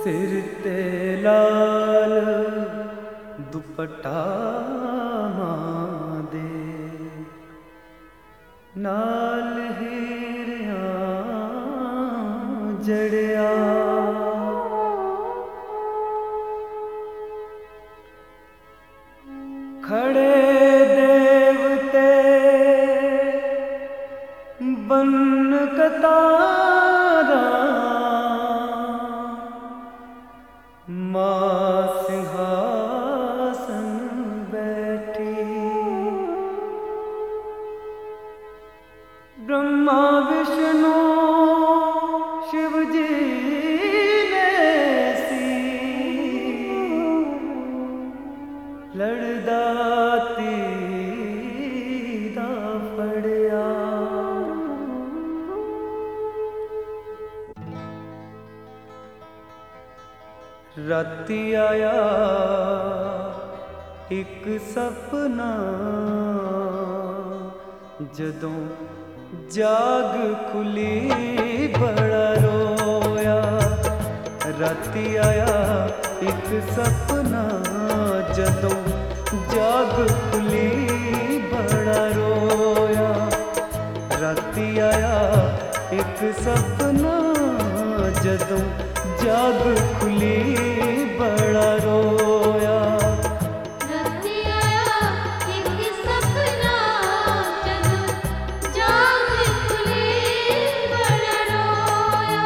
सिर ते लाल दुपट्टा मां दे नाल हीरियां जड़िया खड़े देवते बन कतारा मां सिंहासन बैठी ब्रह्मा विष्णु शिव जी ने सी लड़दा तीदा फड़िया राती आया एक सपना जदों जाग खुली बड़ा रोया। राती आया एक सपना जदों जाग खुली बड़ा रोया। राती आया एक सपना जदों जाग खुली बड़ा रोया। राती आया एक सपना जदों जाग खुली बड़ा रोया।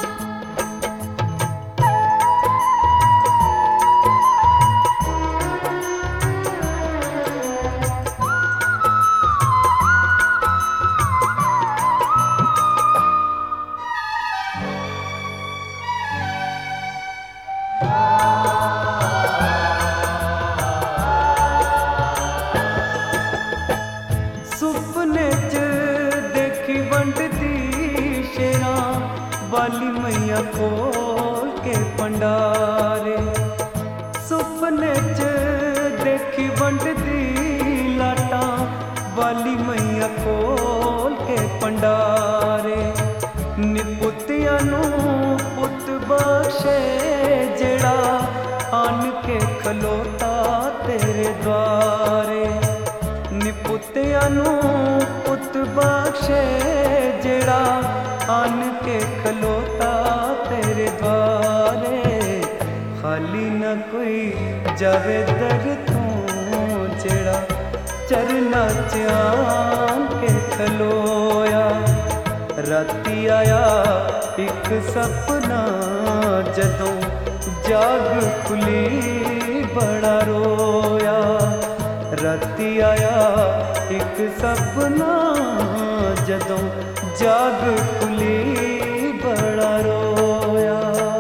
सुपने च देखी वंडदी शेरां वाली मैया खोल के पंडारे। सुपने च देखी वंडदी लाटां वाली मैया खोल के पंडारे। निपुतिया नू पुत बख्शे जेड़ा आन के खलोता तेरे द्वारे। निपुतिया नू पुत बख्शे जेड़ा आन के खलोता तेरे द्वारे। खाली न कोई जावे दर तू जेड़ा चरना च आन के खलोया। राती आया एक सपना जदों जाग खुली बड़ा रोया। राती आया एक सपना जदों जाग खुली बड़ा रोया।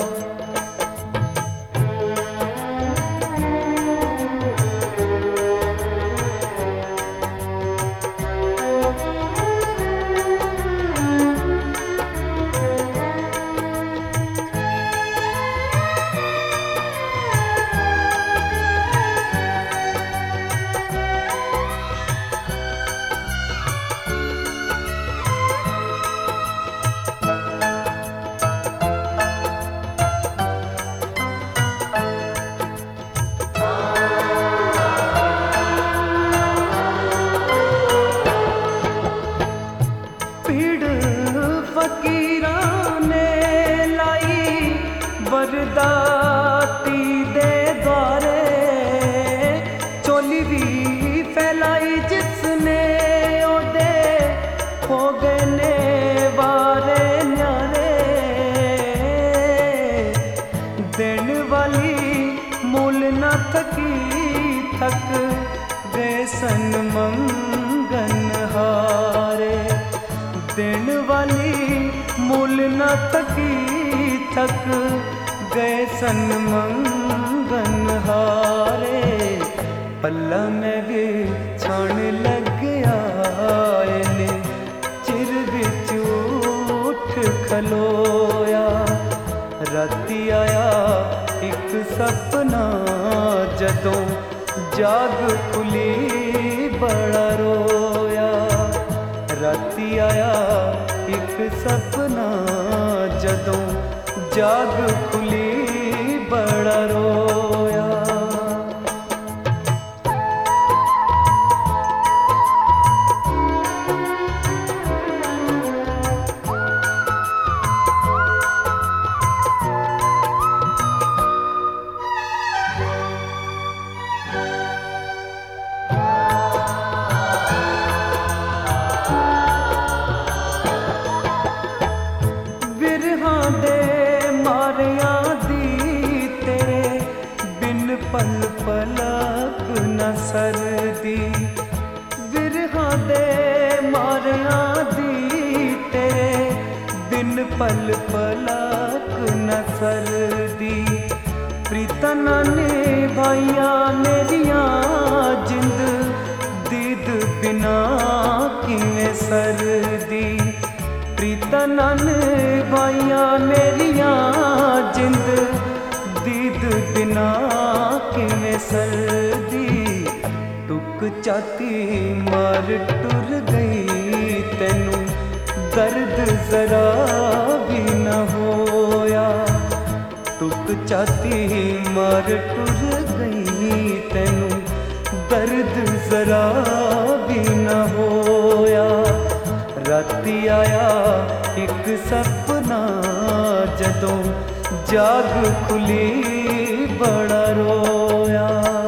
वरदाती दे द्वारे चोली भी फैलाई जिसने ओदे हो गए ने वारे न्यारे। देन वाली मूल न थकी थक गए सन मंगन हारे। देन वाली मूल न थकी थक गए सन मंगन हारे। पल्ला में भी छाण लग गया ने चिर बिच उठ खलोया। राती आया एक सपना जदों जाग खुली बड़ा रोया। राती आया एक सपना जदों जाग खुली मारिया दी तेरे बिन पल पलक न सरदी। बिरहा दे मारिया दी तेरे बिन पल पलक न सरदी। प्रीतन ने भाइया मेरिया जिंद दीद बिना किवें सरदी। प्रीतन ने भाइया मेरिया जिंद दीद बिना किवें सरदी। टुक चाती मार टुर गई तैनू दर्द जरा भी न होया। टुक चाती मार टुर गई तैनू दर्द जरा भी न होया। राती आया एक सपना जदों जाग खुली बड़ा रोया।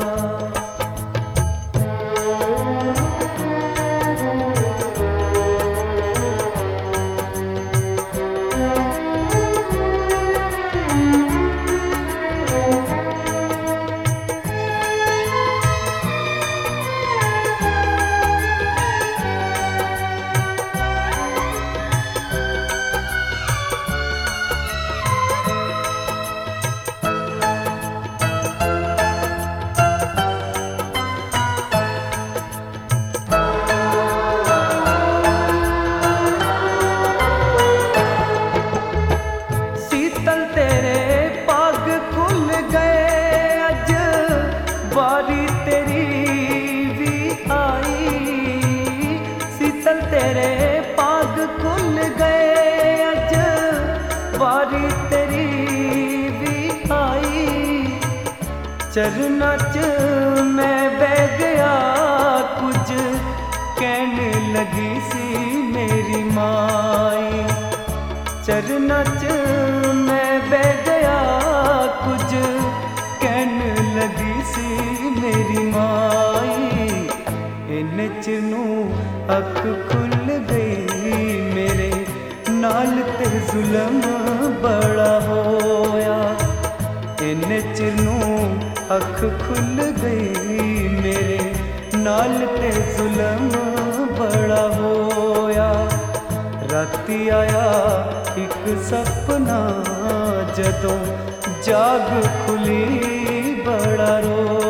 बारी तेरी भी आई। शीतल तेरे पाग खुल गए अज बारी तेरी भी आई। चरना च मैं बह गया कुछ कहने लगी सी मेरी माई। चरना च मैं बह गया कुछ कहने लगी सी मेरी माई। इन चिनू अख खुल गई मेरे नाल ते जुल्म बड़ा होया। इन चिनू अख खुल गई मेरे नाल ते जुल्म बड़ा होया। राती आया एक सपना जदों जाग खुली बड़ा रो